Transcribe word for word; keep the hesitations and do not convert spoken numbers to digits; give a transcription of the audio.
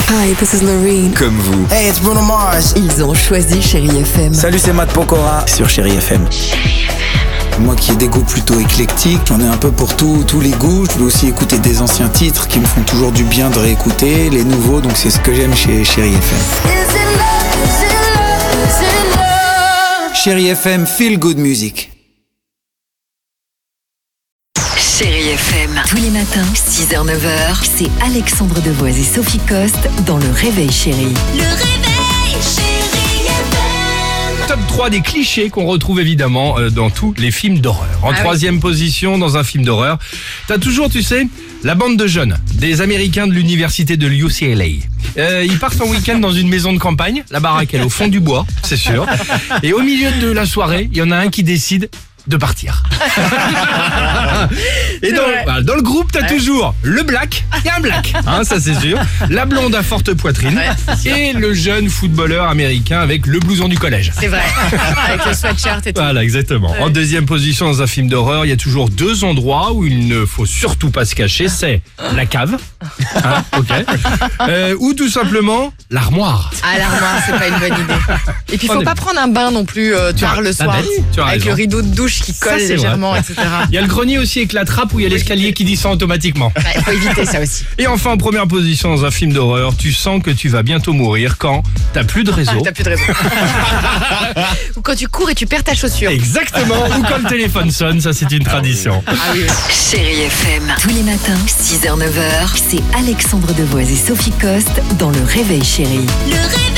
Hi, this is Loreen. Comme vous. Hey, it's Bruno Mars. Ils ont choisi Chérie F M. Salut, c'est Matt Pokora sur Chérie F M. Moi qui ai des goûts plutôt éclectiques, j'en ai un peu pour tout, tous les goûts. Je veux aussi écouter des anciens titres qui me font toujours du bien de réécouter, les nouveaux, donc c'est ce que j'aime chez Chérie F M. Chérie F M, feel good music. Chérie F M. Tous les matins, six heures neuf heures, c'est Alexandre Devoise et Sophie Coste dans Le Réveil Chérie. Le réveil, chérie F M. Top trois des clichés qu'on retrouve évidemment euh, dans tous les films d'horreur. En Ah troisième position, dans un film d'horreur, t'as toujours, tu sais, la bande de jeunes, des Américains de l'université de l'U C L A. Euh, ils partent en week-end dans une maison de campagne, la baraque elle est au fond du bois, c'est sûr. Et au milieu de la soirée, il y en a un qui décide de partir. Et dans, voilà, dans le groupe, t'as toujours le black, il y a un black, hein, ça c'est sûr, la blonde à forte poitrine et le jeune footballeur américain avec le blouson du collège. C'est vrai, avec le sweatshirt et tout. Voilà, exactement. Ouais. En deuxième position dans un film d'horreur, il y a toujours deux endroits où il ne faut surtout pas se cacher, c'est la cave, hein, ok, euh, ou tout simplement l'armoire. Ah, l'armoire, c'est pas une bonne idée. Et puis, faut pas prendre un bain non plus euh, tard le t'as soir. bête, tu as Avec raison. le rideau de douche qui Ça, colle c'est légèrement, vrai. et cetera. Il y a le grenier aussi avec la trappe où il y a l'escalier qui descend automatiquement. Il faut éviter ça aussi. Et enfin, en première position dans un film d'horreur, tu sens que tu vas bientôt mourir quand t'as plus de Ah, réseau. t'as plus de raison. Ou quand tu cours et tu perds ta chaussure. Exactement, ou quand le téléphone sonne, ça c'est une tradition. Ah oui, oui. Chérie F M. Tous les matins, six heures neuf heures, c'est Alexandre Devoise et Sophie Coste dans Le Réveil Chérie. Le réveil.